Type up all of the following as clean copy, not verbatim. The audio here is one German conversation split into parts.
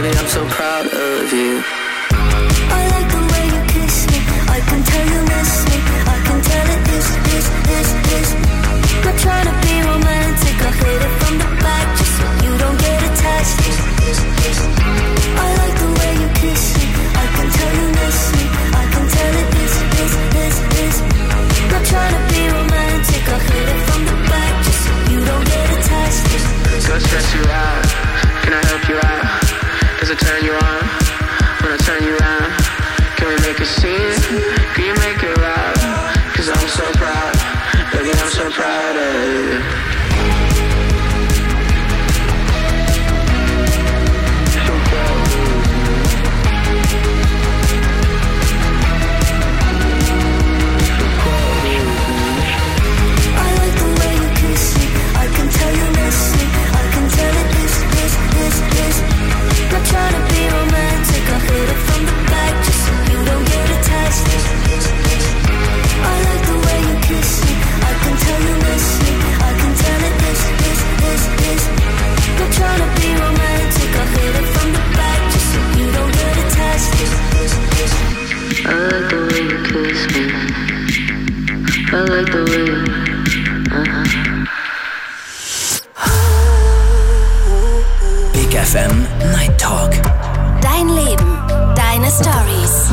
Baby, I'm so proud of you. I like the way you kiss me. I can tell you miss me. I can tell it is. Not trying to be romantic. I hit it from the back just so you don't get attached. I like the way you kiss me. I can tell you miss me. I can tell it is. Not trying to be romantic. I hit it from the back just so you don't get attached. Do I stress you out? Can I help you out? Does it turn you on when I turn you around? Can we make a scene? Can you make it loud? Cause I'm so proud, baby, I'm so proud of you. Not trying to be romantic, I hit it from the back just so you don't get attached. I like the way you kiss me, I can tell you miss me, I can tell it is. Not trying to be romantic, I hit it from the back just so you don't get attached. I like the way you kiss me, I like the way you, Big FM Night Talk. Dein Leben, deine Stories.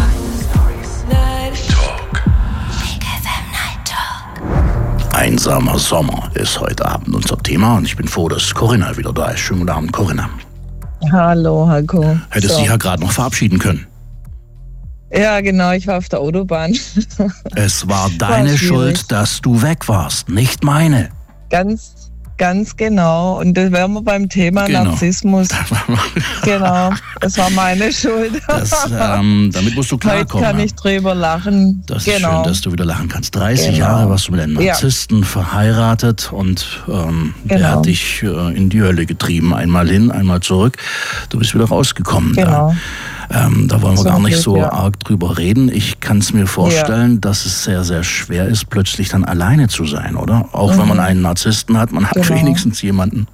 Big FM Night Talk. Einsamer Sommer ist heute Abend unser Thema und ich bin froh, dass Corinna wieder da ist. Schönen guten Abend, Corinna. Hallo, Heiko. Hättest du dich ja gerade noch verabschieden können. Ja, genau, ich war auf der Autobahn. Es war deine Schuld, dass du weg warst, nicht meine. Ganz genau. Und das wären wir beim Thema Narzissmus. Genau, das war meine Schuld. Damit musst du klarkommen. Heute kann ich drüber lachen. Das ist schön, dass du wieder lachen kannst. 30 Jahre warst du mit einem Narzissten verheiratet und der hat dich in die Hölle getrieben. Einmal hin, einmal zurück. Du bist wieder rausgekommen. Genau. Da wollen wir gar nicht so arg drüber reden. Ich kann es mir vorstellen, dass es sehr, sehr schwer ist, plötzlich dann alleine zu sein, oder? Auch wenn man einen Narzissten hat, man hat wenigstens jemanden.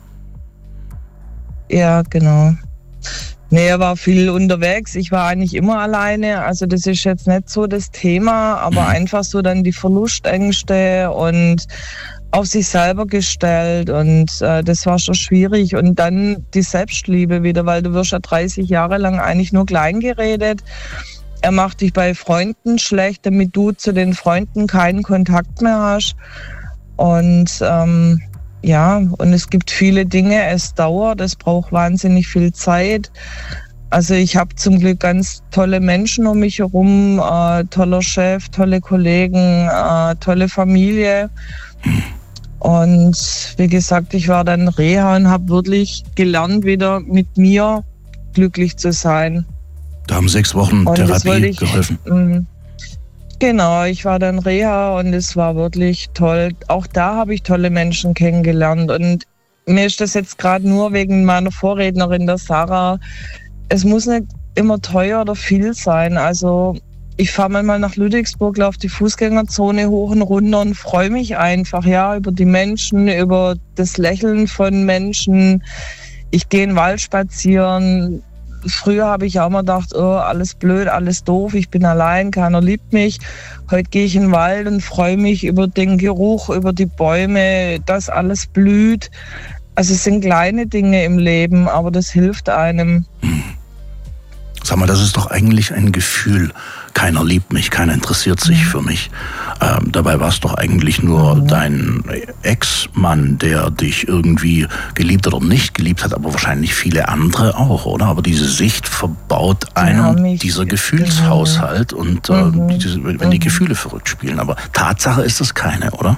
Ja, genau. Nee, er war viel unterwegs. Ich war eigentlich immer alleine. Also das ist jetzt nicht so das Thema, aber einfach so dann die Verlustängste und auf sich selber gestellt und das war schon schwierig. Und dann die Selbstliebe wieder, weil du wirst ja 30 Jahre lang eigentlich nur klein geredet. Er macht dich bei Freunden schlecht, damit du zu den Freunden keinen Kontakt mehr hast. Und und es gibt viele Dinge, es dauert, es braucht wahnsinnig viel Zeit. Also ich habe zum Glück ganz tolle Menschen um mich herum, toller Chef, tolle Kollegen, tolle Familie. Und wie gesagt, ich war dann Reha und habe wirklich gelernt, wieder mit mir glücklich zu sein. Da haben 6 Wochen Therapie geholfen. Genau, ich war dann Reha und es war wirklich toll. Auch da habe ich tolle Menschen kennengelernt. Und mir ist das jetzt gerade nur wegen meiner Vorrednerin, der Sarah, es muss nicht immer teuer oder viel sein. Also ich fahre manchmal nach Ludwigsburg, laufe die Fußgängerzone hoch und runter und freue mich einfach über die Menschen, über das Lächeln von Menschen. Ich gehe in den Wald spazieren. Früher habe ich auch mal gedacht, oh, alles blöd, alles doof, ich bin allein, keiner liebt mich. Heute gehe ich in den Wald und freue mich über den Geruch, über die Bäume, dass alles blüht. Also es sind kleine Dinge im Leben, aber das hilft einem. Sag mal, das ist doch eigentlich ein Gefühl. Keiner liebt mich, keiner interessiert sich für mich. Dabei war es doch eigentlich nur dein Ex-Mann, der dich irgendwie geliebt oder nicht geliebt hat, aber wahrscheinlich viele andere auch, oder? Aber diese Sicht verbaut einem dieser Gefühlshaushalt und wenn die Gefühle verrückt spielen. Aber Tatsache ist es keine, oder?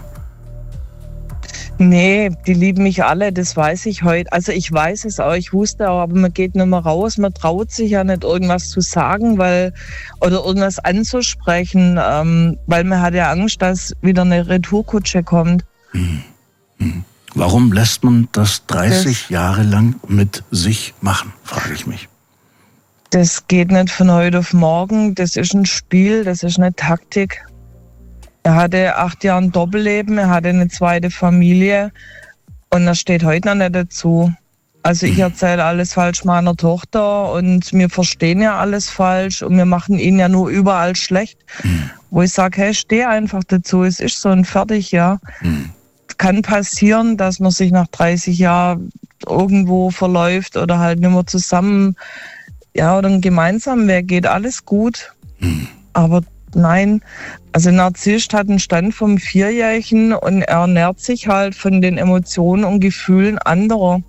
Nee, die lieben mich alle, das weiß ich heute. Also ich weiß es auch, ich wusste auch, aber man geht nicht mehr raus, man traut sich ja nicht irgendwas zu sagen, oder irgendwas anzusprechen, weil man hat ja Angst, dass wieder eine Retourkutsche kommt. Warum lässt man das 30 Jahre lang mit sich machen, frage ich mich. Das geht nicht von heute auf morgen, das ist ein Spiel, das ist eine Taktik. Er hatte 8 Jahre ein Doppelleben, er hatte eine zweite Familie und das steht heute noch nicht dazu. Also ich erzähle alles falsch meiner Tochter und wir verstehen ja alles falsch und wir machen ihn ja nur überall schlecht. Wo ich sage, hey, steh einfach dazu, es ist so und fertig, ja. Kann passieren, dass man sich nach 30 Jahren irgendwo verläuft oder halt nicht mehr zusammen, ja, oder einen gemeinsamen Weg geht, alles gut. Aber nein, also ein Narzisst hat einen Stand vom 4-Jährigen und er ernährt sich halt von den Emotionen und Gefühlen anderer.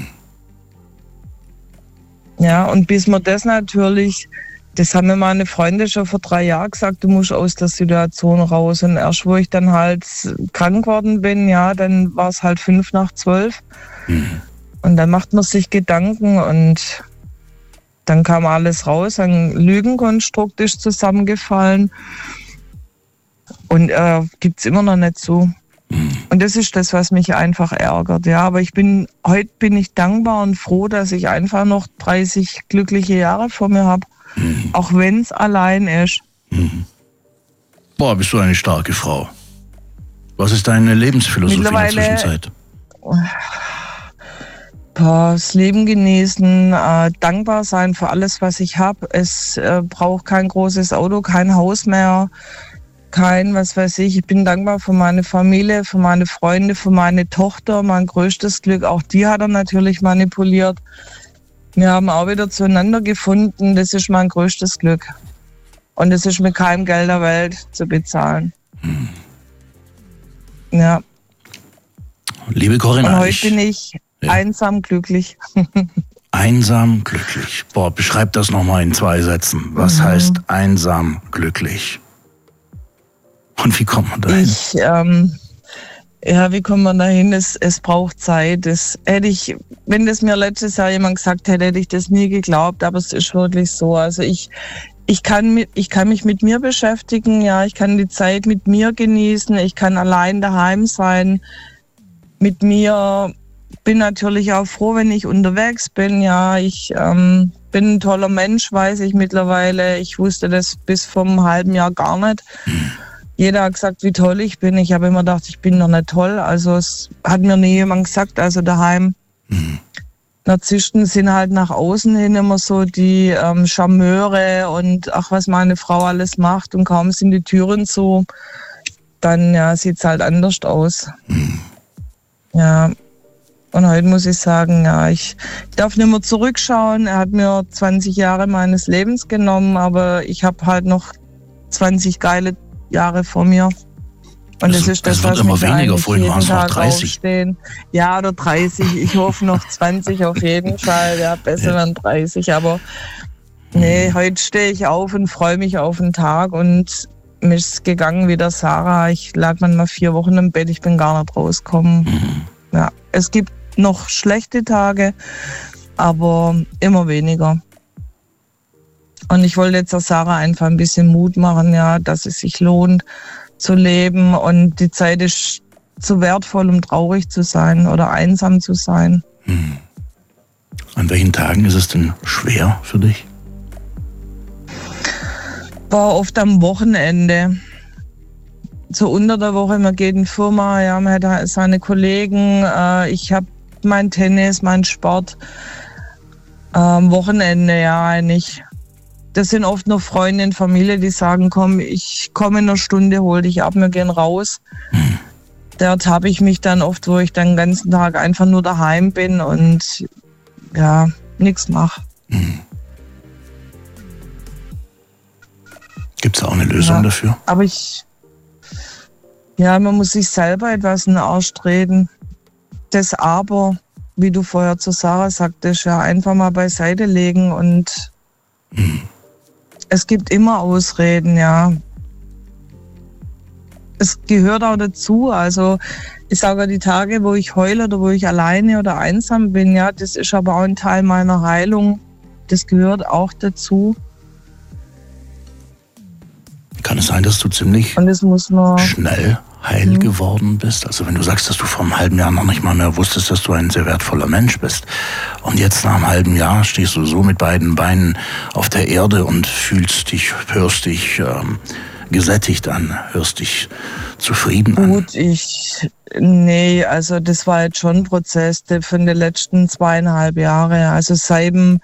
Ja, und bis man das natürlich, das haben mir meine Freunde schon vor 3 Jahren gesagt, du musst aus der Situation raus. Und erst wo ich dann halt krank geworden bin, ja, dann war es halt 11:55. Und dann macht man sich Gedanken und dann kam alles raus. Ein Lügenkonstrukt ist zusammengefallen und gibt es immer noch nicht so. Und das ist das, was mich einfach ärgert. Ja, aber heute bin ich dankbar und froh, dass ich einfach noch 30 glückliche Jahre vor mir habe. Auch wenn es allein ist. Boah, bist du eine starke Frau. Was ist deine Lebensphilosophie in der Zwischenzeit? Das Leben genießen, dankbar sein für alles, was ich habe. Es braucht kein großes Auto, kein Haus mehr, kein, was weiß ich. Ich bin dankbar für meine Familie, für meine Freunde, für meine Tochter. Mein größtes Glück, auch die hat er natürlich manipuliert. Wir haben auch wieder zueinander gefunden. Das ist mein größtes Glück. Und das ist mit keinem Geld der Welt zu bezahlen. Ja. Liebe Corinna, und heute bin ich einsam glücklich. Einsam glücklich. Boah, beschreib das nochmal in 2 Sätzen. Was heißt einsam glücklich? Und wie kommt man dahin? Wie kommt man dahin? Es braucht Zeit. Das hätte ich, wenn das mir letztes Jahr jemand gesagt hätte, hätte ich das nie geglaubt. Aber es ist wirklich so. Also ich kann mich mit mir beschäftigen. Ja, ich kann die Zeit mit mir genießen. Ich kann allein daheim sein. Mit mir bin natürlich auch froh, wenn ich unterwegs bin. Ja, ich bin ein toller Mensch, weiß ich mittlerweile. Ich wusste das bis vor einem halben Jahr gar nicht. Jeder hat gesagt, wie toll ich bin. Ich habe immer gedacht, ich bin noch nicht toll. Also es hat mir nie jemand gesagt, also daheim. Narzissten sind halt nach außen hin immer so die Charmeure und ach, was meine Frau alles macht. Und kaum sind die Türen zu, dann ja, sieht es halt anders aus. Ja, und heute muss ich sagen, ja, ich darf nicht mehr zurückschauen. Er hat mir 20 Jahre meines Lebens genommen, aber ich habe halt noch 20 geile Jahre vor mir. Und das ist das, wird was immer mich weniger, vorhin waren es noch 30. Aufstehen. Ja, oder 30. Ich hoffe noch 20 auf jeden Fall. Ja, besser dann 30. Aber nee, heute stehe ich auf und freue mich auf den Tag. Und mir ist gegangen wie der Sarah. Ich lag manchmal 4 Wochen im Bett, ich bin gar nicht rausgekommen. Ja, es gibt noch schlechte Tage, aber immer weniger. Und ich wollte jetzt der Sarah einfach ein bisschen Mut machen, ja, dass es sich lohnt zu leben und die Zeit ist zu wertvoll, um traurig zu sein oder einsam zu sein. An welchen Tagen ist es denn schwer für dich? War oft am Wochenende. So unter der Woche, man geht in die Firma, ja, man hat seine Kollegen, ich habe mein Tennis, mein Sport. Am Wochenende, ja, eigentlich. Das sind oft noch Freunde und Familie, die sagen, komm, ich komme in einer Stunde, hol dich ab, wir gehen raus. Da ertappe ich mich dann oft, wo ich dann den ganzen Tag einfach nur daheim bin und ja, nichts mache. Gibt es auch eine Lösung dafür? Aber man muss sich selber etwas in den Arsch treten. Das Aber, wie du vorher zu Sarah sagtest, ja, einfach mal beiseite legen und es gibt immer Ausreden, ja. Es gehört auch dazu, also ich sage die Tage, wo ich heule oder wo ich alleine oder einsam bin, ja, das ist aber auch ein Teil meiner Heilung. Das gehört auch dazu. Kann es sein, dass du ziemlich und das muss man schnell heil geworden bist? Also wenn du sagst, dass du vor einem halben Jahr noch nicht mal mehr wusstest, dass du ein sehr wertvoller Mensch bist und jetzt nach einem halben Jahr stehst du so mit beiden Beinen auf der Erde und fühlst dich, hörst dich, gesättigt an, hörst dich zufrieden an. Gut, also das war jetzt schon ein Prozess von den letzten 2,5 Jahre. Also seit einem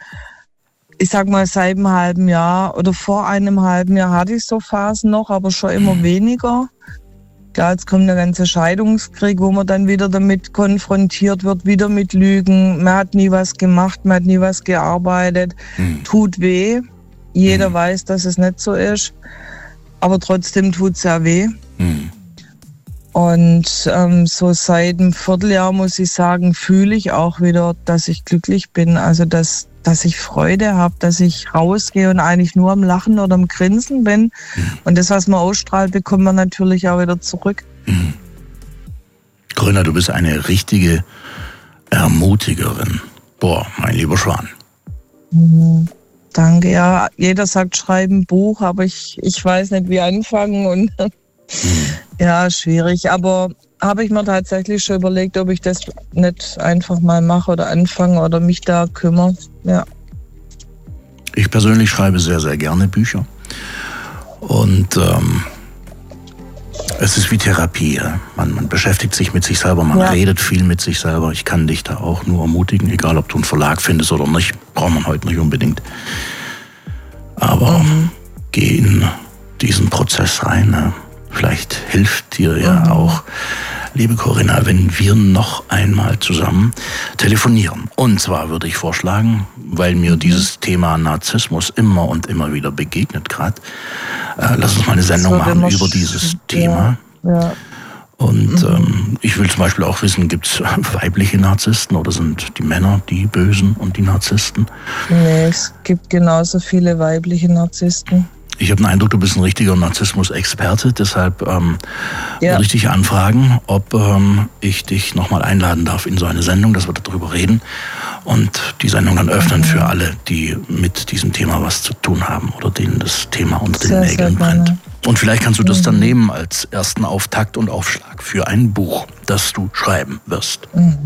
halben Jahr oder vor einem halben Jahr hatte ich so Phasen noch, aber schon immer weniger. Klar, jetzt kommt der ganze Scheidungskrieg, wo man dann wieder damit konfrontiert wird, wieder mit Lügen. Man hat nie was gemacht, man hat nie was gearbeitet. Tut weh. Jeder weiß, dass es nicht so ist. Aber trotzdem tut es ja weh. Und so seit einem Vierteljahr, muss ich sagen, fühle ich auch wieder, dass ich glücklich bin. Also dass ich Freude habe, dass ich rausgehe und eigentlich nur am Lachen oder am Grinsen bin. Und das, was man ausstrahlt, bekommt man natürlich auch wieder zurück. Corinna, du bist eine richtige Ermutigerin. Boah, mein lieber Schwan. Danke, ja. Jeder sagt, schreib ein Buch, aber ich weiß nicht, wie anfangen. Und ja, schwierig. Aber habe ich mir tatsächlich schon überlegt, ob ich das nicht einfach mal mache oder anfange oder mich da kümmere. Ja. Ich persönlich schreibe sehr, sehr gerne Bücher. Und es ist wie Therapie. Ja? Man beschäftigt sich mit sich selber, man redet viel mit sich selber. Ich kann dich da auch nur ermutigen, egal ob du einen Verlag findest oder nicht. Braucht man heute nicht unbedingt. Aber geh in diesen Prozess rein. Ne? Vielleicht hilft dir ja auch, liebe Corinna, wenn wir noch einmal zusammen telefonieren. Und zwar würde ich vorschlagen, weil mir dieses Thema Narzissmus immer und immer wieder begegnet gerade, lass uns mal eine Sendung machen über dieses Thema. Ja. Und ich will zum Beispiel auch wissen, gibt es weibliche Narzissten oder sind die Männer die Bösen und die Narzissten? Nee, es gibt genauso viele weibliche Narzissten. Ich habe den Eindruck, du bist ein richtiger Narzissmus-Experte, deshalb würde ich dich anfragen, ob ich dich nochmal einladen darf in so eine Sendung, dass wir darüber reden und die Sendung dann öffnen für alle, die mit diesem Thema was zu tun haben oder denen das Thema unter den Nägeln brennt. Und vielleicht kannst du das dann nehmen als ersten Auftakt und Aufschlag für ein Buch, das du schreiben wirst.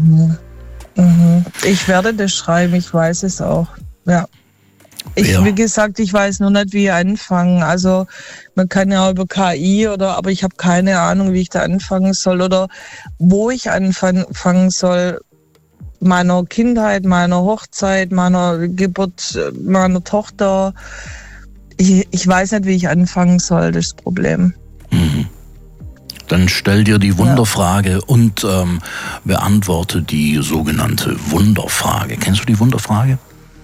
Ich werde das schreiben, ich weiß es auch, ja. Wie gesagt, ich weiß nur nicht, wie anfangen. Also man kann ja über KI aber ich habe keine Ahnung, wie ich da anfangen soll oder wo ich anfangen soll. Meiner Kindheit, meiner Hochzeit, meiner Geburt, meiner Tochter. Ich weiß nicht, wie ich anfangen soll, das Problem. Dann stell dir die Wunderfrage und beantworte die sogenannte Wunderfrage. Kennst du die Wunderfrage?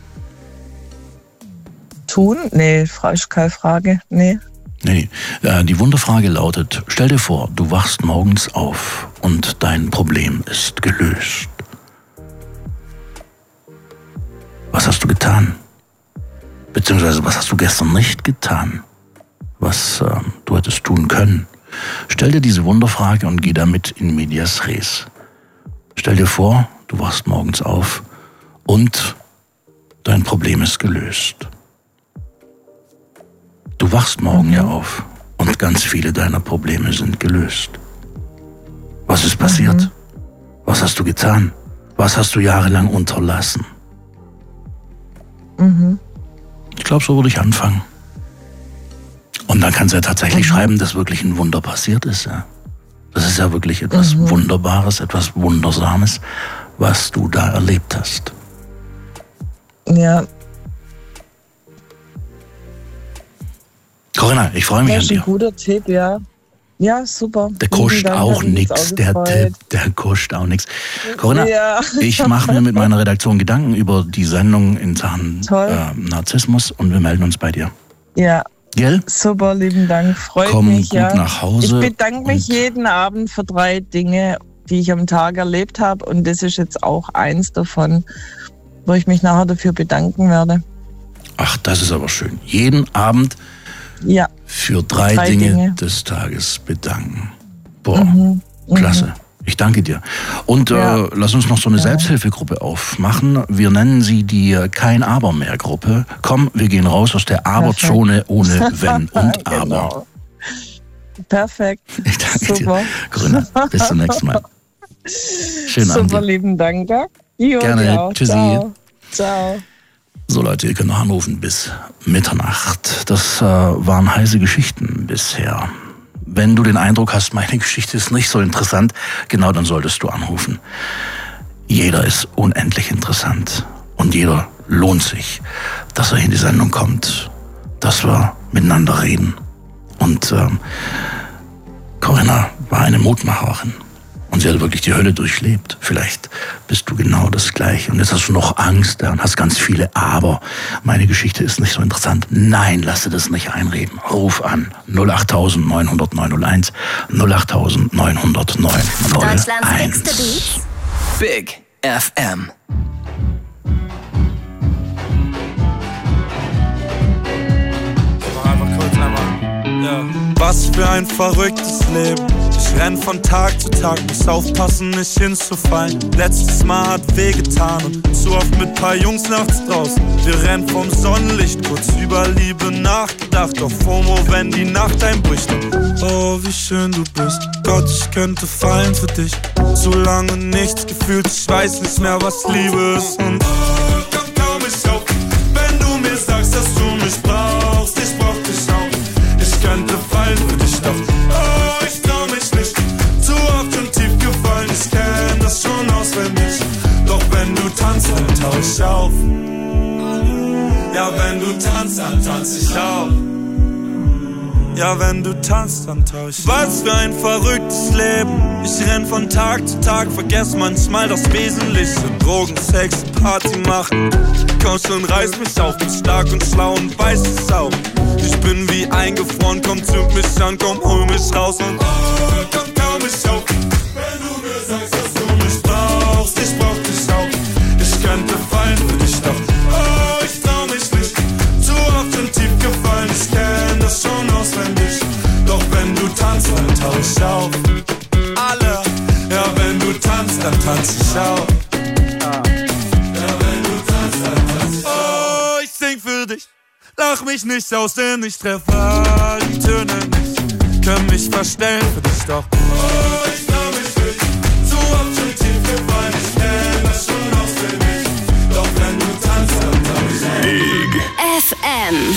Tun? Nee, ist keine Frage. Nee. Die Wunderfrage lautet, stell dir vor, du wachst morgens auf und dein Problem ist gelöst. Was hast du getan? Beziehungsweise, was hast du gestern nicht getan? Was du hättest tun können? Stell dir diese Wunderfrage und geh damit in medias res. Stell dir vor, du wachst morgens auf und dein Problem ist gelöst. Du wachst morgen auf und ganz viele deiner Probleme sind gelöst. Was ist passiert? Was hast du getan? Was hast du jahrelang unterlassen? Ich glaube, so würde ich anfangen. Und dann kannst du ja tatsächlich schreiben, dass wirklich ein Wunder passiert ist. Ja? Das ist ja wirklich etwas Wunderbares, etwas Wundersames, was du da erlebt hast. Ja. Corinna, ich freue mich an dir. Das ist ein guter Tipp, ja. Ja, super. Der kostet auch nichts, der kostet auch nichts. Corinna, ich mache mir mit meiner Redaktion Gedanken über die Sendung in Sachen Narzissmus und wir melden uns bei dir. Ja. Gell? Super, lieben Dank. Freut Komm mich. Gut nach Hause. Ich bedanke mich jeden Abend für 3 Dinge, die ich am Tag erlebt habe und das ist jetzt auch eins davon, wo ich mich nachher dafür bedanken werde. Ach, das ist aber schön. Jeden Abend für 3 Dinge des Tages bedanken. Boah, klasse. Ich danke dir. Und lass uns noch so eine Selbsthilfegruppe aufmachen. Wir nennen sie die Kein-Aber-mehr-Gruppe. Komm, wir gehen raus aus der Aber-Zone ohne Wenn und Aber. Genau. Perfekt. Ich danke dir. Corinna, bis zum nächsten Mal. Schönen Abend. Super, lieben Dank. Gerne. Tschüssi. Ciao. So Leute, ihr könnt noch anrufen bis Mitternacht. Das waren heiße Geschichten bisher. Wenn du den Eindruck hast, meine Geschichte ist nicht so interessant, genau dann solltest du anrufen. Jeder ist unendlich interessant und jeder lohnt sich, dass er in die Sendung kommt, dass wir miteinander reden. Und Corinna war eine Mutmacherin. Und sie hat wirklich die Hölle durchlebt. Vielleicht bist du genau das Gleiche. Und jetzt hast du noch Angst und hast ganz viele Aber. Meine Geschichte ist nicht so interessant. Nein, lass dir das nicht einreden. Ruf an. 08000 900 901. 08000 900 901. Deutschlands bigste Beats. Big FM. Ja. Was für ein verrücktes Leben. Ich renn von Tag zu Tag, muss aufpassen, nicht hinzufallen. Letztes Mal hat wehgetan und zu oft mit paar Jungs nachts draußen. Wir rennen vom Sonnenlicht, kurz über Liebe nachgedacht. Auf FOMO, wenn die Nacht einbricht. Oh, wie schön du bist. Gott, ich könnte fallen für dich. Zu lange nichts gefühlt, ich weiß nicht mehr, was Liebe ist. Und komm kaum nicht auf, wenn du mir sagst, dass du mich brauchst. Ich brauch dich auch. Ich könnte fallen für dich, doch oh, ich trau mich nicht. Zu oft und tief gefallen, ich kenn das schon auswendig. Doch wenn du tanzt, dann tauch ich auf. Ja, wenn du tanzt, dann tanz ich auch. Ja, wenn du tanzt, dann tauch ich auf. Was für ein verrücktes Leben. Ich renn von Tag zu Tag, vergess manchmal das Wesentliche. Drogen, Sex, Party machen. Komm schon, reiß mich auf, bin stark und schlau und weiß es auch. Ich bin wie eingefroren, komm, zünd mich an, komm, hol mich raus und oh, komm, kaum mich auf. Wenn du mir sagst, dass du mich brauchst, ich brauch dich auch. Ich könnte fallen für dich, doch oh, ich trau mich nicht. Zu oft und tief gefallen, ich kenn das schon auswendig. Doch wenn du tanzt, dann tauch ich auf. Alle, ja, wenn du tanzt, dann tanz ich auch. Ja, wenn du tanzt, dann tanz ich auch. Oh, ich sing für dich. Lach mich nicht aus, denn ich treffe all die Töne nicht. Können mich verstellen für dich, doch oh, ich trau mich nicht. Zu oft schon tief gefallen, ich kenn das schon auswendig. Doch wenn du tanzt, dann tauch ich auf. Big FM.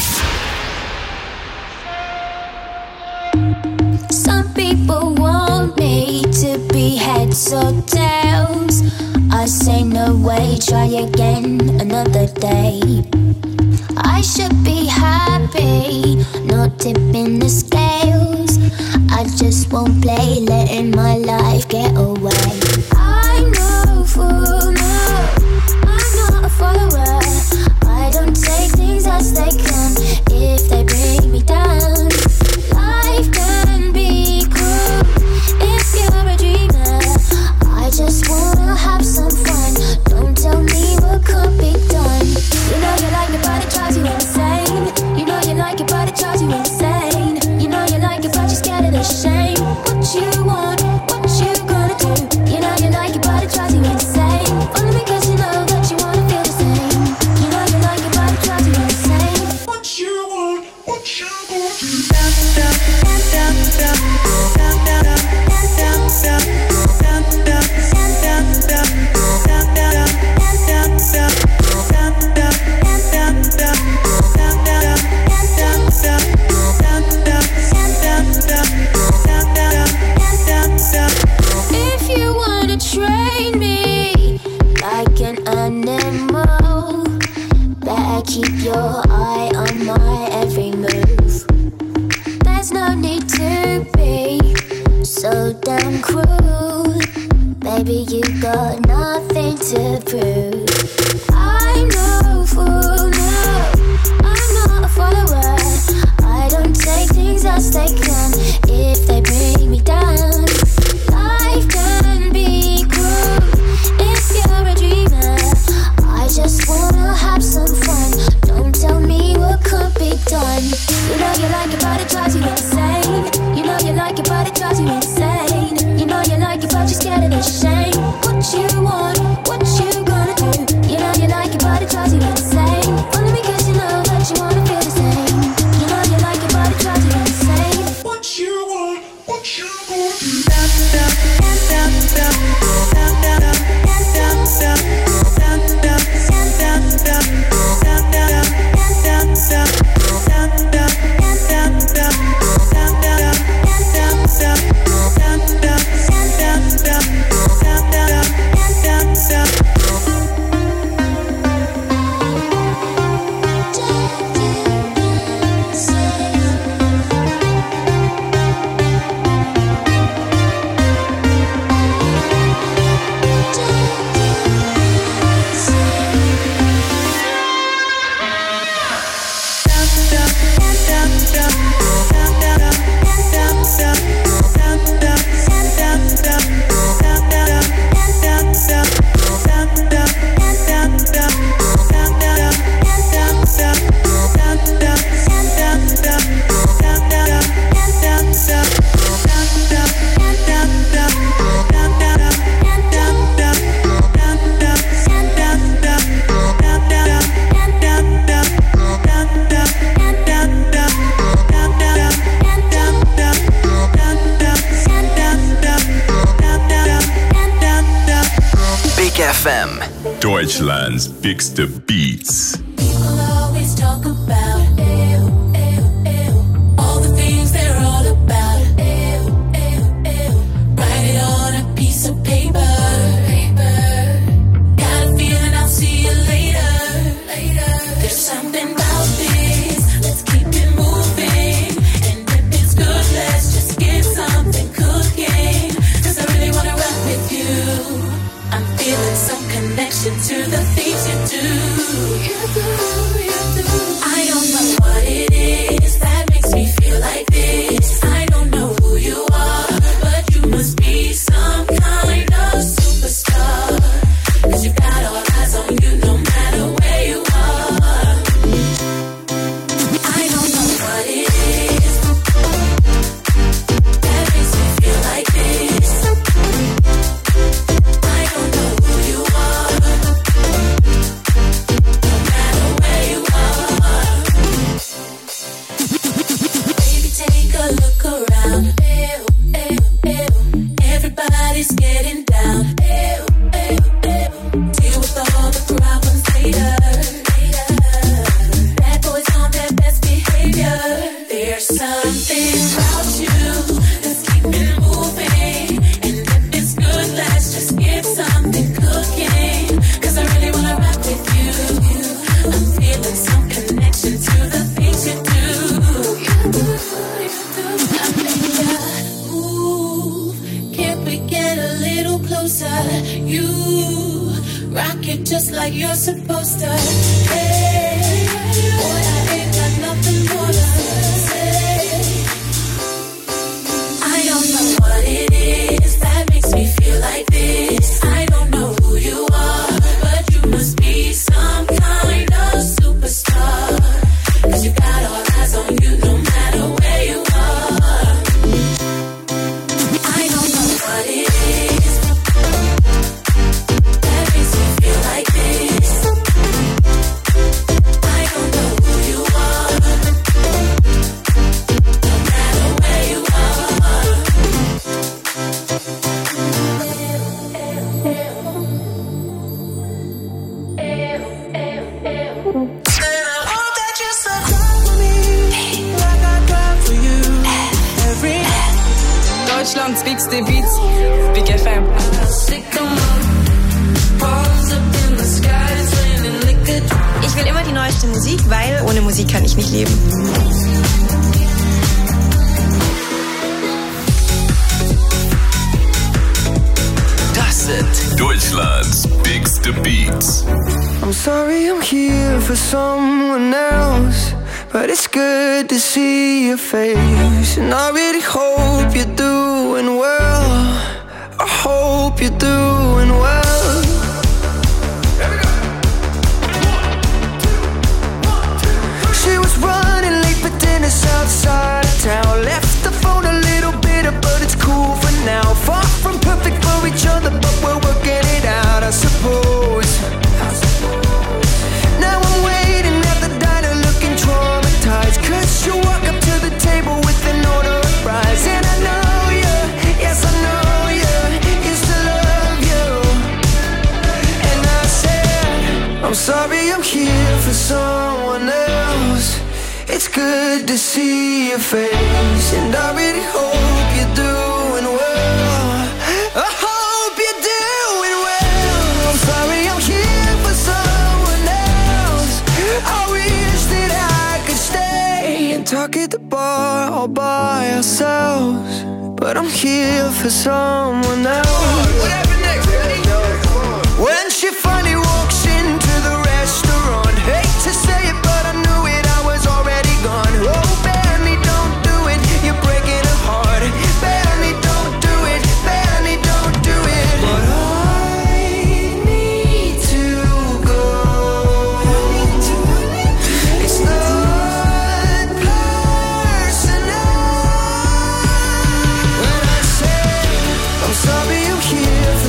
Some people want me to be heads or tails. I say no way, try again another day. I should be happy, not tipping the scales. I just won't play, letting my life get away. I'm no fool, no, I'm not a follower. I don't take things as they come, if they bring me down. Life can be cruel, if you're a dreamer. I just wanna have some fun, don't tell me what could be done. You know you like it, but it drives you insane. You know you like it, but it drives you insane. You know you like it, but you're scared of the shame. What you want, what you gonna do? You know you like it, but it drives you insane. Only because you know that you wanna feel the same. You know you like it, but it drives you insane. What you want, what you gonna do? If you wanna train me like an animal, better keep your eye on my every move. There's no need to be so damn cruel. Baby, you got nothing to prove. I'm no fool, no, I'm not a follower. I don't take things as they come, if they bring me down. Life can be cruel, if you're a dreamer. I just wanna have some fun, don't tell me what could be done. You know you like it, but it drives you insane. You know you like it, but it drives you insane. You know you like it, but you're scared of the shame. What you want, what you gonna do? You know you like it, but it drives you insane. Only because you know that you wanna feel the same. You know you like it, but it drives you insane. What you want, what you gonna do? Deutschland's bigste Beats. People always talk about all the things they're all about. Write it on a piece of paper. Got a feeling I'll see you later. There's something about this. Let's keep it moving. And if it's good, let's just get something cooking. 'Cause I really wanna rock with you. I'm feeling some connection to the things you do. I don't know what it is that makes me feel like this. I don't know who you are, but you must be some kind of superstar. 'Cause you got all eyes on you no matter where you are. I don't know what it is that makes me feel like this. I don't know who you are, no matter where you are. Baby, take a look around. Everybody's getting down. Deal with all the problems later. Bad boys on their best behavior. There's something about you that's keeping moving. And if it's good, let's just get something cooking. 'Cause I really wanna rock with you. I'm feeling some connection to the things you do. I make ya move. Can't we get a little closer? You rock it just like you're supposed to. Hey, boy, I ain't got nothing more to say. I don't know what it is that makes me feel like this. I don't know who you are, but you must be some kind of superstar. 'Cause you got all eyes on you no matter where you are. I don't know what it is that makes me feel like this. I don't know who you are, no matter where you are. Deutschlands bigste Beats, Big FM. Ich will immer die neueste Musik, weil ohne Musik kann ich nicht leben. Das sind Deutschlands bigste Beats. I'm sorry I'm here for someone else, but it's good to see your face. And I really hope you're doing well. I hope you're doing well. She was running late for dinner outside of town. Left the phone a little bitter, but it's cool for now. Far from perfect for each other, but we're working it out, I suppose. Now I'm waiting at the diner looking traumatized, 'cause you walk up to the table with an order of fries. And I know you, yes I know you, used to love you. And I said, I'm sorry I'm here for someone else. It's good to see your face, and I really hope you're doing well. I hope you're doing well. I'm sorry I'm here for someone else. I wish that I could stay and talk at the bar all by ourselves, but I'm here for someone else. What happened next? When she finally walks into the restaurant, hate to say it, but I knew it, I was already gone. Oh, Benny, don't do it, you're breaking her heart. Benny, don't do it, Benny, don't do it. But I need to go. It's not personal. When I say I'm sorry I'm here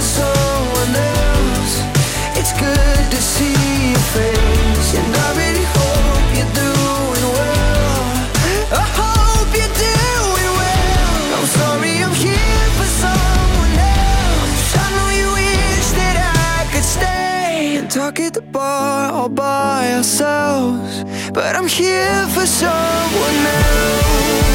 ourselves, but I'm here for someone else.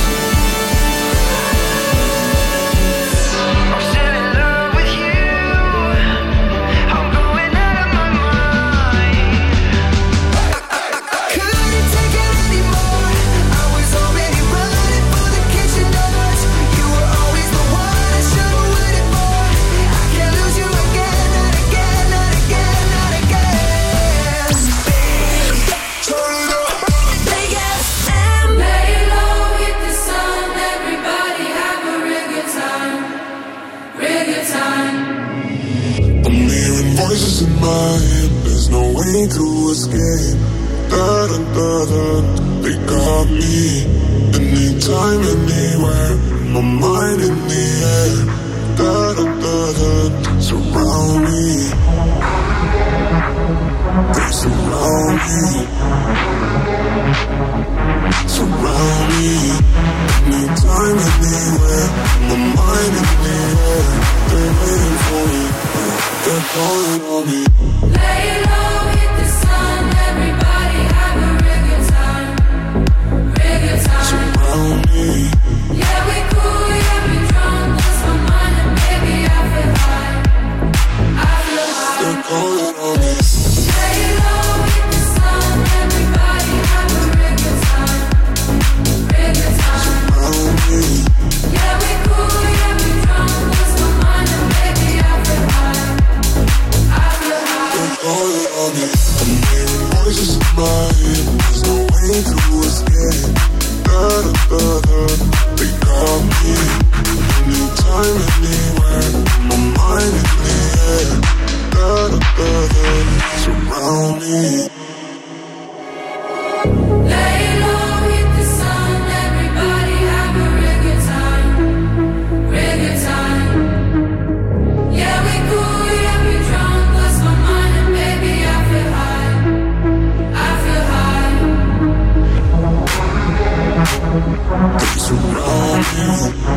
Voices in my head, there's no way to escape. Da da da da, they got me. Anytime, anywhere, my mind in the air. Da da da da, surround me. They surround me. Surround me. Anytime, anywhere, my mind in the air. They're waiting for me. They're calling on me. Lay low, hit the sun. Everybody have a real good time. Real good time. Surround me. Yeah, we cool, yeah, we drunk. Lost my mind and baby, I feel high. I feel high. They're calling on me. Lay low, hit the sun. Everybody have a real good time. Real good time. Surround me. Yeah, we cool, yeah, we drunk. Lost my mind and baby, I feel high. Calling on me. I'm hearing voices in my head. There's no way to escape. Da da da da, they got me. Anytime, anywhere, my mind in the air. Da da da da, surround me. Lay low, hit the sun. Everybody have a real good time. Real good time. Yeah, we cool, yeah, we drunk. Lost my mind and baby, I feel high. I feel high. They surround me.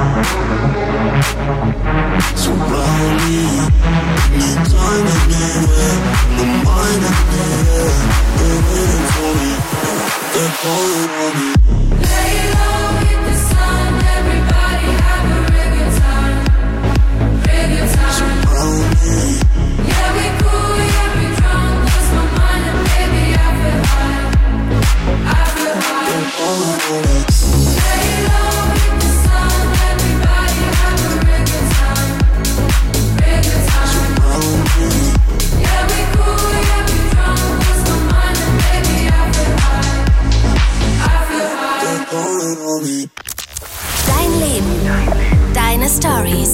Surround me. Anytime, anywhere, my mind in the air. They're waiting for me. They're calling on me. Lay low, hit the sun. Everybody have a real good time. Real good time. Surround me. Yeah, we cool, yeah, we drunk. Lost my mind and baby, I feel high. I feel high. They're calling on me. Lay low, hit the sun. Everybody have a real good time. Real good time. Surround me. Yeah, we cool, yeah, we drunk. Lost my mind and baby, I feel high. I feel high. They're calling on me. Dein Leben, deine Stories.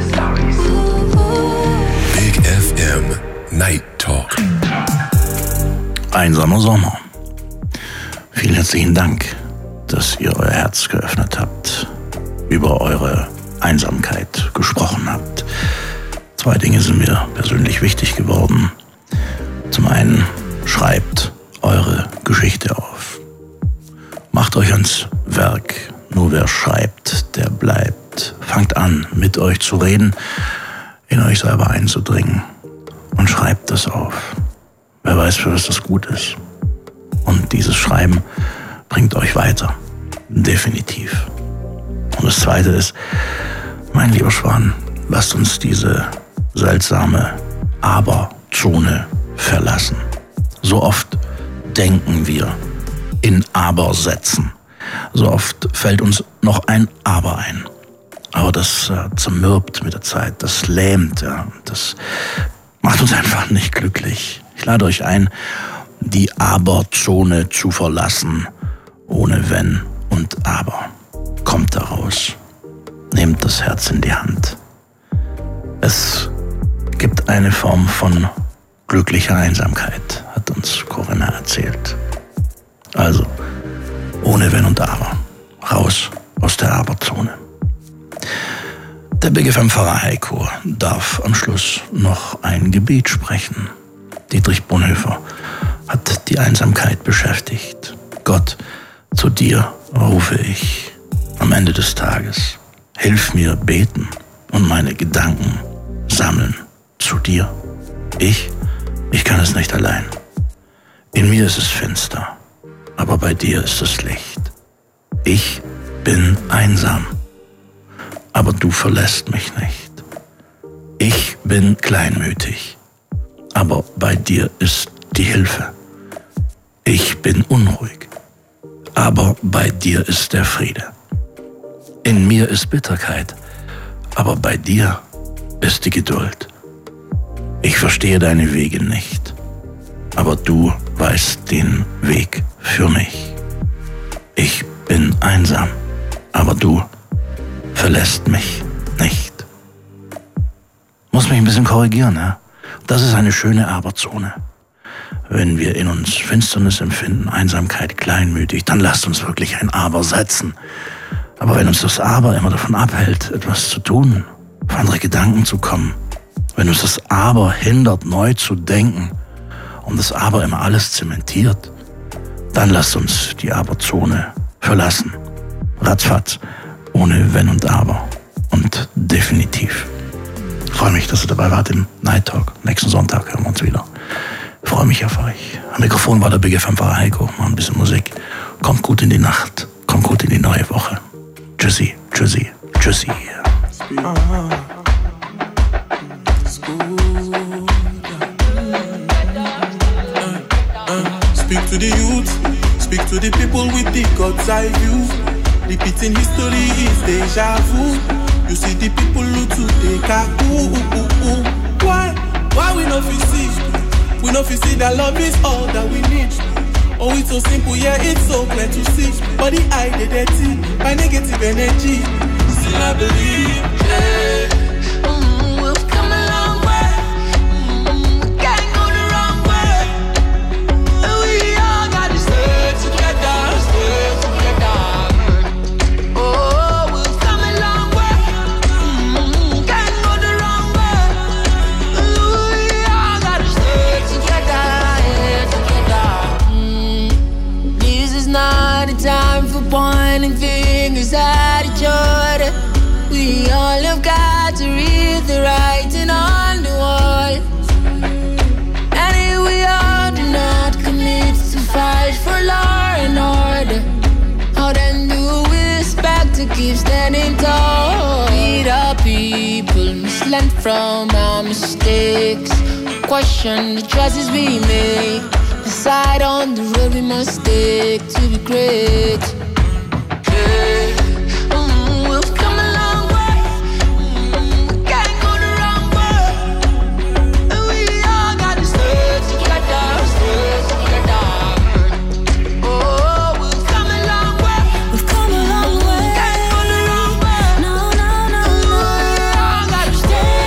Big FM Night Talk. Einsamer Sommer. Vielen herzlichen Dank, dass ihr euer Herz geöffnet habt, über eure Einsamkeit gesprochen habt. Zwei Dinge sind mir persönlich wichtig geworden. Zum einen, schreibt eure Geschichte auf. Macht euch ans Werk. Nur wer schreibt, der bleibt. Fangt an, mit euch zu reden, in euch selber einzudringen und schreibt es auf. Wer weiß, für was das gut ist. Und dieses Schreiben bringt euch weiter. Definitiv. Und das Zweite ist, mein lieber Schwan, lasst uns diese seltsame Aber-Zone verlassen. So oft denken wir in Aber-Sätzen. So oft fällt uns noch ein Aber ein. Aber das zermürbt mit der Zeit, das lähmt, ja, das macht uns einfach nicht glücklich. Ich lade euch ein, die Aber-Zone zu verlassen, ohne Wenn und Aber. Kommt daraus, nehmt das Herz in die Hand. Es gibt eine Form von glücklicher Einsamkeit, hat uns Corinna erzählt. Also, ohne Wenn und Aber, raus aus der Aber-Zone. Der Big FM Pfarrer Heiko darf am Schluss noch ein Gebet sprechen. Dietrich Bonhoeffer hat die Einsamkeit beschäftigt. Gott, zu dir rufe ich am Ende des Tages. Hilf mir beten und meine Gedanken sammeln zu dir. Ich kann es nicht allein. In mir ist es finster, aber bei dir ist es Licht. Ich bin einsam, aber du verlässt mich nicht. Ich bin kleinmütig, aber bei dir ist die Hilfe. Ich bin unruhig, aber bei dir ist der Friede. In mir ist Bitterkeit, aber bei dir ist die Geduld. Ich verstehe deine Wege nicht, aber du weißt den Weg für mich. Ich bin einsam, aber du verlässt mich nicht. Muss mich ein bisschen korrigieren, ja? Das ist eine schöne Aberzone. Wenn wir in uns Finsternis empfinden, Einsamkeit, kleinmütig, dann lasst uns wirklich ein Aber setzen. Aber wenn uns das Aber immer davon abhält, etwas zu tun, auf andere Gedanken zu kommen, wenn uns das Aber hindert, neu zu denken und das Aber immer alles zementiert, dann lasst uns die Aberzone verlassen. Ratzfatz, ohne Wenn und Aber. Und definitiv. Ich freue mich, dass ihr dabei wart im Night Talk. Nächsten Sonntag hören wir uns wieder. Ich freue mich auf euch. Am Mikrofon war der Big FM-Fahrer Heiko. Mal ein bisschen Musik. Kommt gut in die Nacht. Kommt gut in die neue Woche. Tschüssi, tschüssi, tschüssi. Speak to the youth, speak to the people with the God's eye view. Repeating history is deja vu. You see the people who to take a Why we no fit see? We no fit see that love is all that we need. Oh, it's so simple, yeah, it's so clear to see. But the eye, they dirty by negative energy. Still I believe, yeah. We've come a long way. We can't go the wrong way. We all gotta stay together, stay together. Oh, we've come a long way. Can't go the wrong way. We all gotta stay together, together. This is not a time for pointing fingers at each other. We all have got to read the writing on the wall. And if we all do not commit to fight for law and order, how then do we expect to keep standing tall? We the people misled from our mistakes. Question the choices we make. Decide on the road we must take to be great. Yeah. We've come a long way. Can't go the wrong way. We all gotta stay together, stay together. Oh, we've come a long way. We've come a long way. Can't go the wrong way. No, no, no, no. We all gotta stay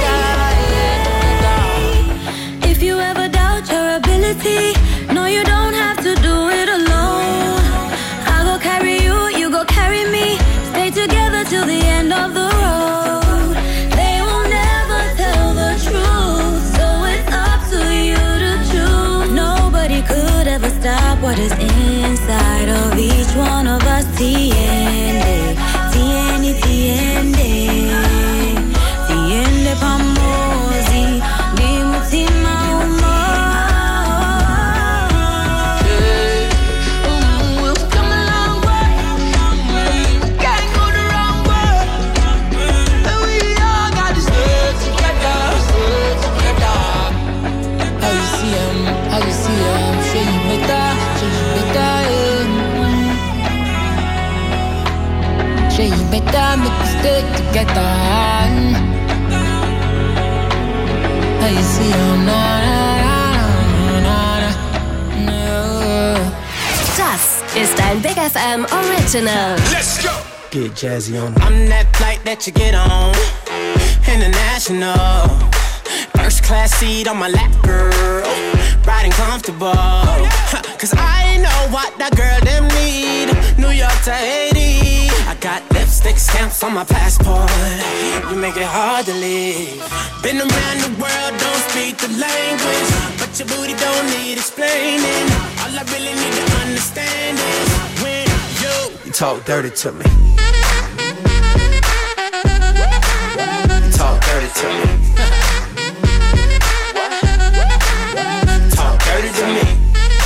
together. If you ever doubt your ability, no, you don't have to do it alone. I go carry you, you go carry me. Stay together till the end of the road. They will never tell the truth, so it's up to you to choose. Nobody could ever stop what is inside of each one of us. Tiende, tiende, tiende, tiende pamosi, di mutima humor. We've come a long way. Can't go the wrong way. We all gotta stay together, stay together. How you see him, how you see him. Say you better, say you better, make us stay together. How you see him, na na na na na. Das ist ein Big FM Original. Let's go. Get jazzy on. I'm that flight that you get on. International. First class seat on my lap, girl. Riding comfortable. Cause I know what that girl them need. New York to Haiti. I got lipstick stamps on my passport. You make it hard to leave. Been around the world, don't speak the language. But your booty don't need explaining. All I really need to understand is when you talk dirty to me. You talk dirty to me. Talk dirty to me.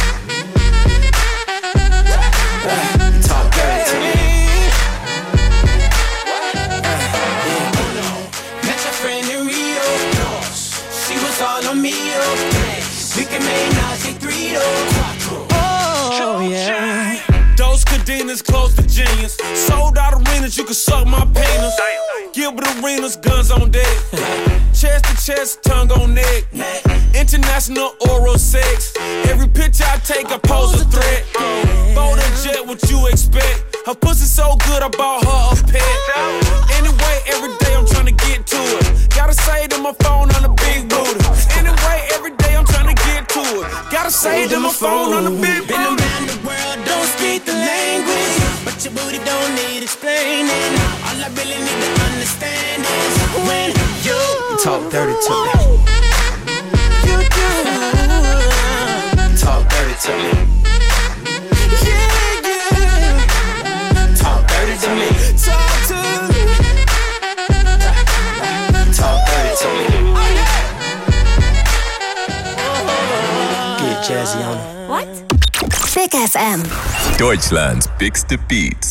Cadenas close to genius. Sold out arenas, you can suck my penis. Gilbert Arenas, guns on deck. Chest to chest, tongue on neck. International oral sex. Every picture I take, I pose a threat. Bold and jet, what you expect? Her pussy so good, I bought her a pet. Anyway, every day I'm trying to get to it. Gotta say to my phone on the big booty. Anyway, every day I'm trying to get to it. Gotta say to my phone on the big booty. Been around the world, don't speak the language, but your booty don't need explaining. All I really need to understand is when you talk dirty to me. You do talk dirty to me. Yeah, yeah. Talk dirty to me. Talk to me. Talk dirty to me. Get jazzy on it. What? Big FM. Deutschlands bigste Beats.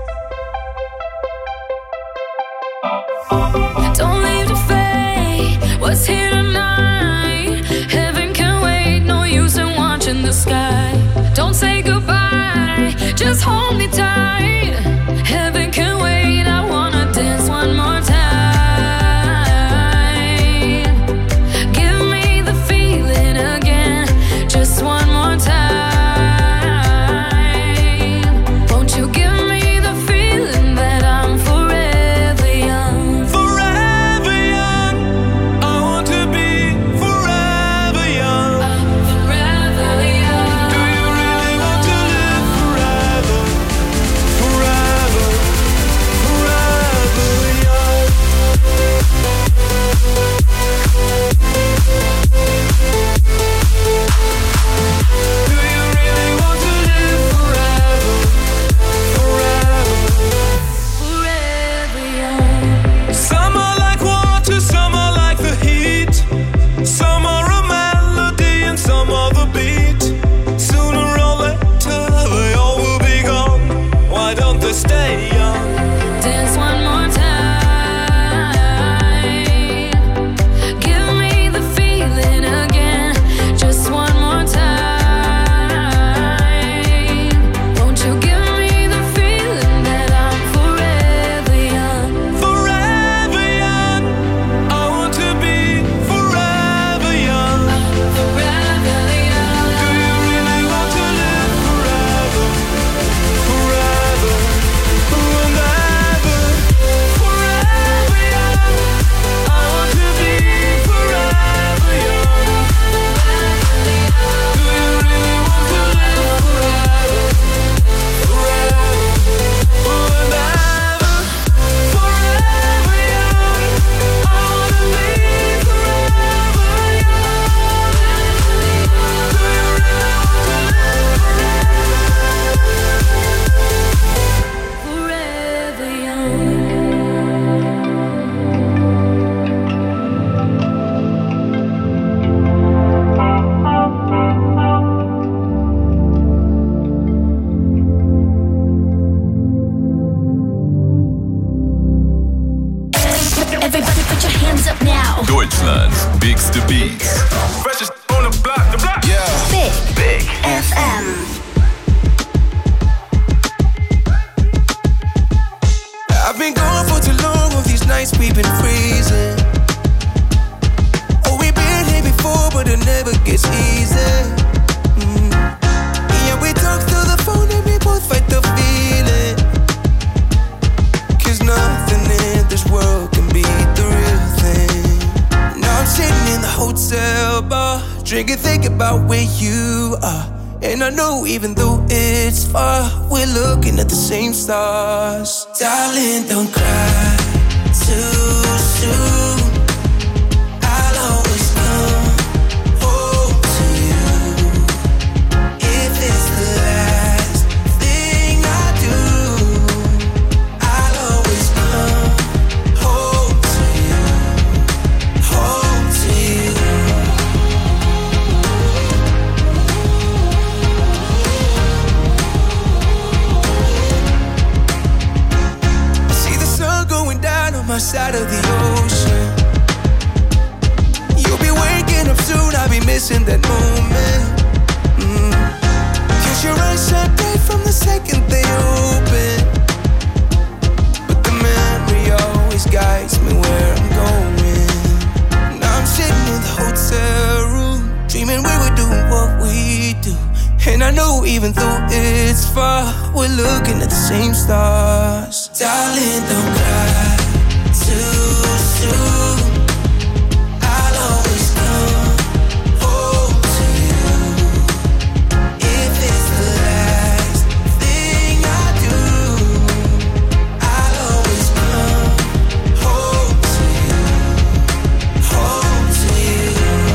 Don't leave the fate. What's here tonight? Heaven can wait. No use in watching the sky. Don't say goodbye. Just hold me tight. Heaven can wait. I wanna dance one more time. Give me the feeling again. Just one more time. Won't you give me the feeling that I'm forever young? Forever young. I want to be forever young. Forever young. Do you really want to live forever? Forever, forever young. Do you really want to live forever? Forever. Forever young. Some are like water, some are like the heat. Some are a melody and some are the beat. Sooner or later they all will be gone. Why don't they stay young? Dance one more time. Give me the feeling again. Just one more time. Won't you give me the feeling that I'm forever young? Forever young. I want to be forever young. Forever young. Do you really want to live forever? Forever, and ever. Forever young. I want to be forever young. Do you really want to live forever? Forever, and ever. Forever young. I want to be forever young. Do you really want to live Forever young. Everybody put your hands up now. Deutschlands bigste Beats. freshest on the block, Yeah. Big FM. I've been gone for too long, all these nights we've been freezing. Oh, we've been here before, but it never gets easy. Yeah, we talk through the phone and we both fight the feeling. 'Cause nothing in this world can beat the real thing. Now I'm sitting in the hotel bar, drinking, thinking about where you are. And I know even though it's far, we're looking at the same stars. Darling, don't cry too soon. I'll always come home to you. If it's the last thing I do, I'll always come home to you. Home to you. I see the sun going down on my side of the ocean. You'll be waking up soon, I'll be missing that moment. 'Cause your eyes shine bright from the second they we're looking at the same stars. Darling, don't cry too soon. I'll always come home to you. If it's the last thing I do, I'll always come home to you. Home to you.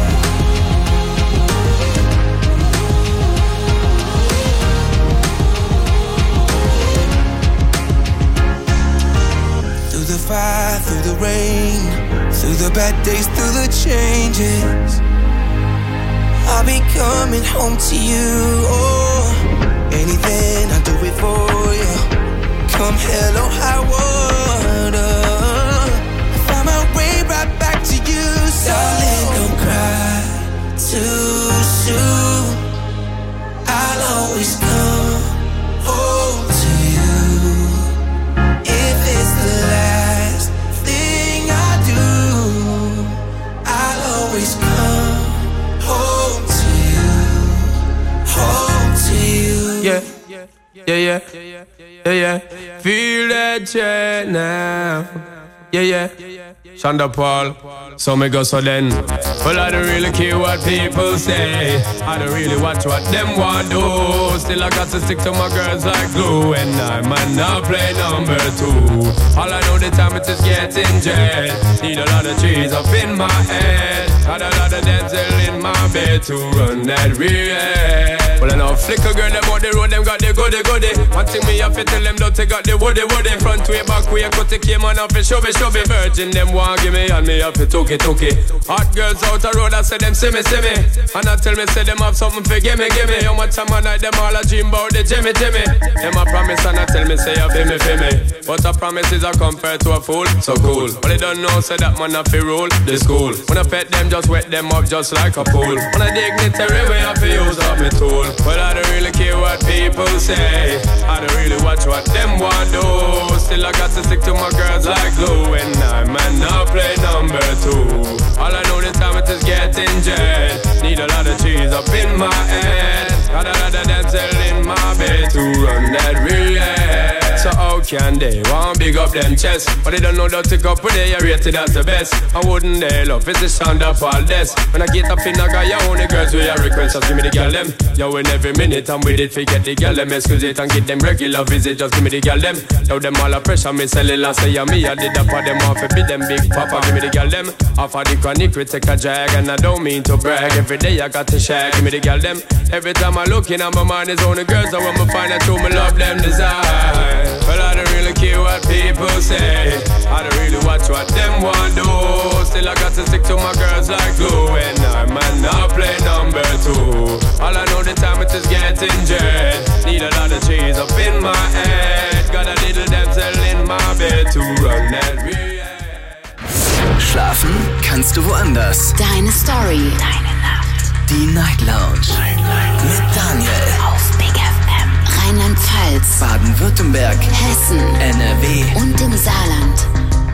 Through the fire, through the rain, through the bad days, through the changes, I'll be coming home to you. Oh, anything I'll do it for you. Come hell or high water, I find my way right back to you. So darling, don't cry too soon. I'll always come home to you. If it's the last thing I do, I'll always come home to you. Home to you. Yeah, yeah, yeah, yeah, yeah. Feel that jet now. Yeah, yeah. Shonda Paul, so me go so then. Well, I don't really care what people say. I don't really watch what them want do. Still I got to stick to my girls like glue. And I might not play number 2. All I know the time it is getting jet. Need a lot of trees up in my head. Got a lot of dental in my bed to run that real. Well, I know flicker girl, them on the road, them got the goody. One thing me have to tell them, don't they got the woody. Front way, back way, cut the came on off and show me. Virgin, them want give me, and me have to took it. Hot girls out the road, I say them see me. And I tell me, say them have something for give me. How much time a night, them all a dream about the Jimmy. Them a promise, and I tell me, say you feel me. But a promise is a compared to a fool, so cool. But they don't know, say that man have to rule the school. When I pet them, just wet them up just like a pool. When I dignitary way, I have to use up my tool. But I don't really care what people say. I don't really watch what them want do. Still I got to stick to my girls like glue. And I might not play number 2. All I know this time it is getting jet. Need a lot of cheese up in my head. Got a lot of dental in my bed to run that real. So how can they want big up them chest? But they don't know that to go put they are rated as the best. I wouldn't they love it's the sound of all this. When I get up in I got your own girls with your request, just give me the girl them. Yo, in every minute I'm with it, forget the girl them. Excuse it and get them regular visit, just give me the girl them. Now them all a pressure, me sell it and say yeah, me I did that for them off. Be them big papa, give me the girl them. Off of the chronic we take a drag. And I don't mean to brag, every day I got to share. Give me the girl them. Every time I look in my mind is only girls. I want me find out who me love them desire. Well, I don't really care what people say. I don't really watch what them want do. Still I got to stick to my girls like glue. And I might not play number 2. All I know the time it is getting jet. Need a lot of cheese up in my head. Got a little damsel in my bed to run that real. Schlafen kannst du woanders. Deine Story. Deine Nacht. Die Night Lounge. Mit Daniel. Auf Big FM. Rheinland-Pfalz. Baden-Württemberg. Hessen. NRW. Und im Saarland.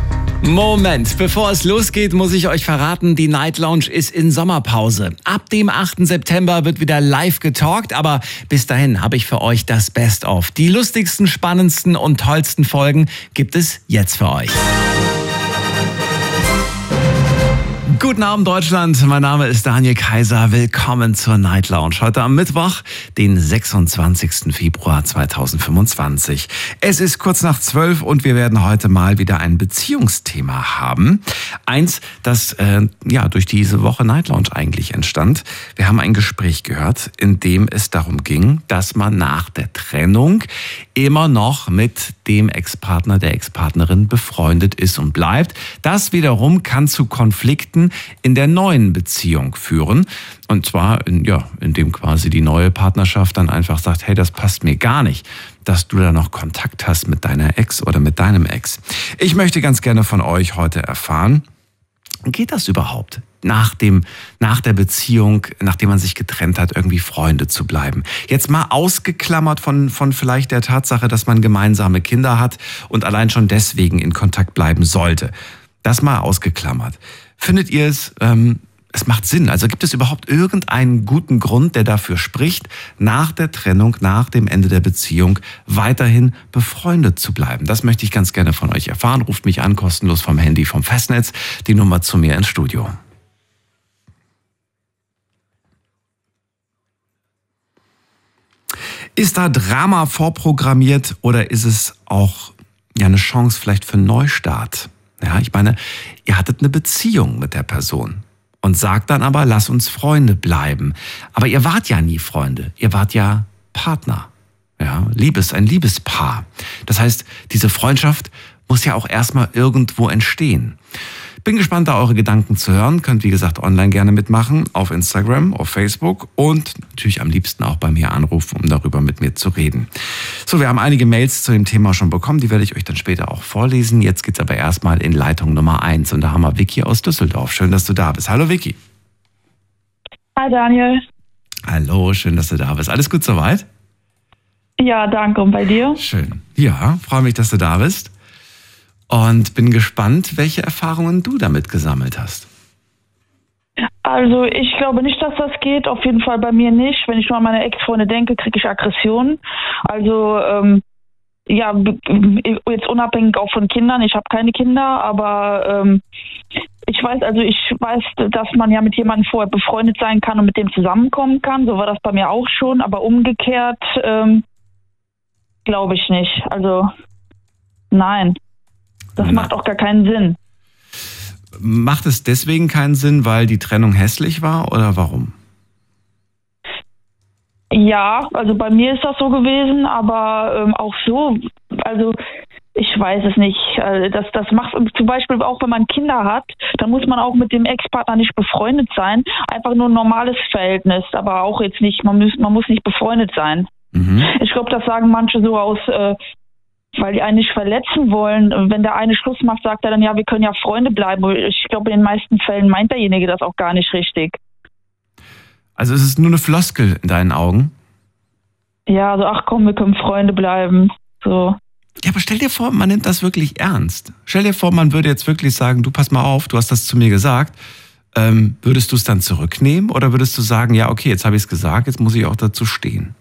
Moment, bevor es losgeht, muss ich euch verraten, die Night Lounge ist in Sommerpause. Ab dem 8. September wird wieder live getalkt, aber bis dahin habe ich für euch das Best-of. Die lustigsten, spannendsten und tollsten Folgen gibt es jetzt für euch. Guten Abend Deutschland, mein Name ist Daniel Kaiser, willkommen zur Night Lounge. Heute am Mittwoch, den 26. Februar 2025. Es ist kurz nach 12 und wir werden heute mal wieder ein Beziehungsthema haben. Eins, das durch diese Woche Night Lounge eigentlich entstand. Wir haben ein Gespräch gehört, in dem es darum ging, dass man nach der Trennung immer noch mit dem Ex-Partner, der Ex-Partnerin befreundet ist und bleibt. Das wiederum kann zu Konflikten in der neuen Beziehung führen. Und zwar, indem quasi die neue Partnerschaft dann einfach sagt, hey, das passt mir gar nicht, dass du da noch Kontakt hast mit deiner Ex oder mit deinem Ex. Ich möchte ganz gerne von euch heute erfahren, geht das überhaupt? Nach der Beziehung, nachdem man sich getrennt hat, irgendwie Freunde zu bleiben. Jetzt mal ausgeklammert von vielleicht der Tatsache, dass man gemeinsame Kinder hat und allein schon deswegen in Kontakt bleiben sollte. Das mal ausgeklammert. Findet ihr es es macht Sinn. Also gibt es überhaupt irgendeinen guten Grund, der dafür spricht, nach der Trennung, nach dem Ende der Beziehung weiterhin befreundet zu bleiben? Das möchte ich ganz gerne von euch erfahren. Ruft mich an, kostenlos vom Handy, vom Festnetz, die Nummer zu mir ins Studio. Ist da Drama vorprogrammiert oder ist es auch eine Chance vielleicht für einen Neustart? Ja, ich meine, ihr hattet eine Beziehung mit der Person und sagt dann aber, lass uns Freunde bleiben. Aber ihr wart ja nie Freunde, ihr wart ja Partner. Ja, ein Liebespaar. Das heißt, diese Freundschaft muss ja auch erstmal irgendwo entstehen. Bin gespannt, da eure Gedanken zu hören. Könnt, wie gesagt, online gerne mitmachen, auf Instagram, auf Facebook und natürlich am liebsten auch bei mir anrufen, um darüber mit mir zu reden. So, wir haben einige Mails zu dem Thema schon bekommen, die werde ich euch dann später auch vorlesen. Jetzt geht's aber erstmal in Leitung Nummer 1 und da haben wir Vicky aus Düsseldorf. Schön, dass du da bist. Hallo Vicky. Hi Daniel. Hallo, schön, dass du da bist. Alles gut soweit? Ja, danke. Und bei dir? Schön. Ja, freue mich, dass du da bist. Und bin gespannt, welche Erfahrungen du damit gesammelt hast. Also ich glaube nicht, dass das geht. Auf jeden Fall bei mir nicht. Wenn ich nur an meine Ex-Freunde denke, kriege ich Aggressionen. Also ja, jetzt unabhängig auch von Kindern. Ich habe keine Kinder, aber ich weiß, dass man ja mit jemandem vorher befreundet sein kann und mit dem zusammenkommen kann. So war das bei mir auch schon. Aber umgekehrt glaube ich nicht. Also nein. Das macht auch gar keinen Sinn. Macht es deswegen keinen Sinn, weil die Trennung hässlich war oder warum? Ja, also bei mir ist das so gewesen, aber auch so, also ich weiß es nicht. Das macht zum Beispiel auch, wenn man Kinder hat, dann muss man auch mit dem Ex-Partner nicht befreundet sein. Einfach nur ein normales Verhältnis, aber auch jetzt nicht, man muss nicht befreundet sein. Mhm. Ich glaube, das sagen manche so aus... weil die einen nicht verletzen wollen. Wenn der eine Schluss macht, sagt er dann, ja, wir können ja Freunde bleiben. Ich glaube, in den meisten Fällen meint derjenige das auch gar nicht richtig. Also es ist nur eine Floskel in deinen Augen? Ja, also ach komm, wir können Freunde bleiben. So. Ja, aber stell dir vor, man nimmt das wirklich ernst. Stell dir vor, man würde jetzt wirklich sagen, du pass mal auf, du hast das zu mir gesagt. Würdest du es dann zurücknehmen oder würdest du sagen, ja, okay, jetzt habe ich es gesagt, jetzt muss ich auch dazu stehen?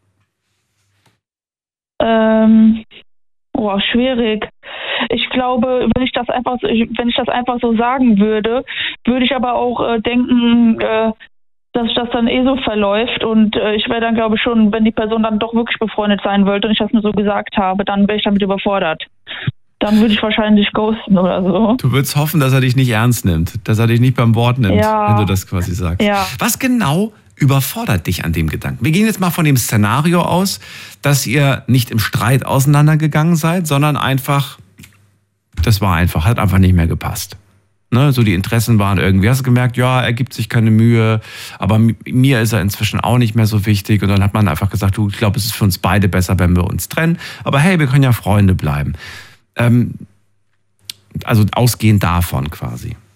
Schwierig. Ich glaube, wenn ich das einfach so sagen würde, würde ich aber auch denken, dass das dann so verläuft und ich wäre dann, glaube ich, schon, wenn die Person dann doch wirklich befreundet sein wollte und ich das nur so gesagt habe, dann wäre ich damit überfordert. Dann würde ich wahrscheinlich ghosten oder so. Du würdest hoffen, dass er dich nicht ernst nimmt, dass er dich nicht beim Wort nimmt, ja, wenn du das quasi sagst. Ja. Was genau überfordert dich an dem Gedanken? Wir gehen jetzt mal von dem Szenario aus, dass ihr nicht im Streit auseinandergegangen seid, sondern einfach, hat einfach nicht mehr gepasst. Ne, so die Interessen waren irgendwie, hast du gemerkt, ja, er gibt sich keine Mühe, aber mir ist er inzwischen auch nicht mehr so wichtig und dann hat man einfach gesagt, du, ich glaube, es ist für uns beide besser, wenn wir uns trennen, aber hey, wir können ja Freunde bleiben. Also ausgehend davon quasi.